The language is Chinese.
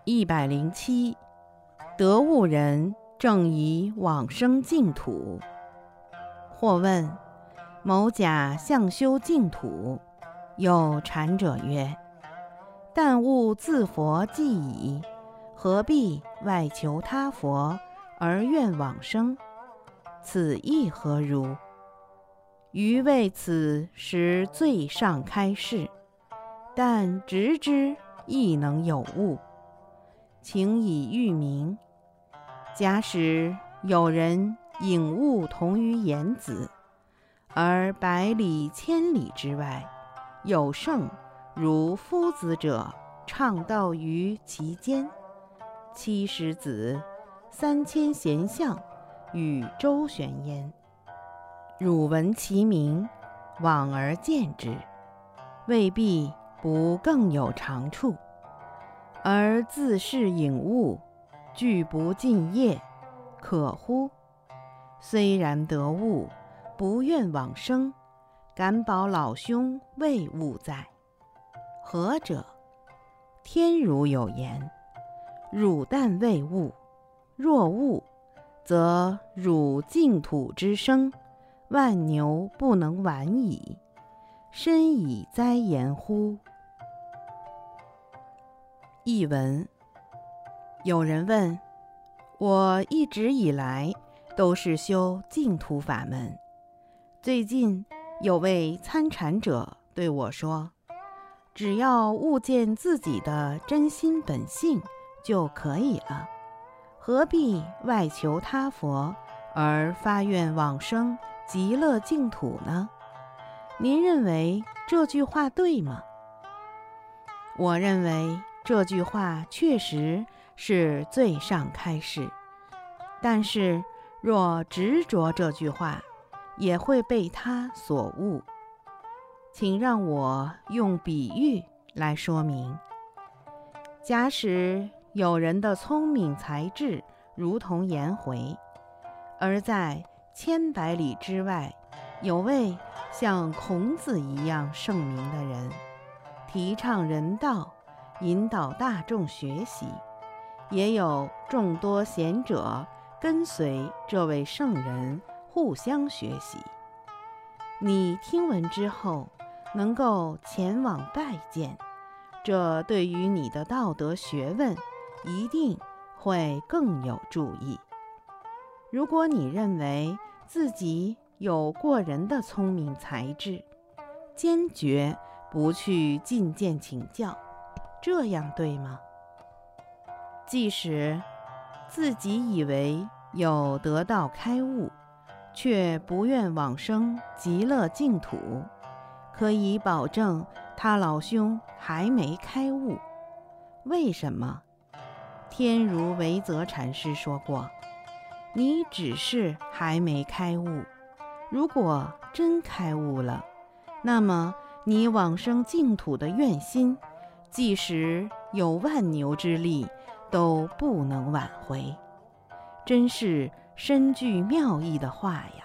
107。得悟人正宜往生净土。或问：某甲向修净土，有禅者曰：但悟自佛既矣，何必外求他佛而愿往生？此意何如？余为此时最上开示，但直之亦能有悟，请以喻明。假使有人引悟同于言子，而百里千里之外，有圣如夫子者倡道于其间，70子3000贤相与周旋焉。汝闻其名，往而见之，未必不更有长处，而自是引悟，具不尽业，可乎？虽然得悟，不愿往生，敢保老兄未悟在。何者？天如有言：汝但未悟，若悟，则汝净土之生，万牛不能挽矣，深以哉言乎？译文：有人问，我一直以来都是修净土法门，最近有位参禅者对我说，只要悟见自己的真心本性就可以了，何必外求他佛而发愿往生极乐净土呢？您认为这句话对吗？我认为这句话确实是最上开示，但是若执着这句话，也会被它所误。请让我用比喻来说明。假使有人的聪明才智如同颜回，而在千百里之外，有位像孔子一样圣明的人，提倡人道，引导大众学习，也有众多贤者跟随这位圣人互相学习。你听闻之后，能够前往拜见，这对于你的道德学问一定会更有助益。如果你认为自己有过人的聪明才智，坚决不去觐见请教，这样对吗？即使自己以为有得道开悟，却不愿往生极乐净土，可以保证他老兄还没开悟。为什么？天如维泽禅师说过，你只是还没开悟，如果真开悟了，那么你往生净土的愿心，即使有万牛之力，都不能挽回。真是深具妙义的话呀。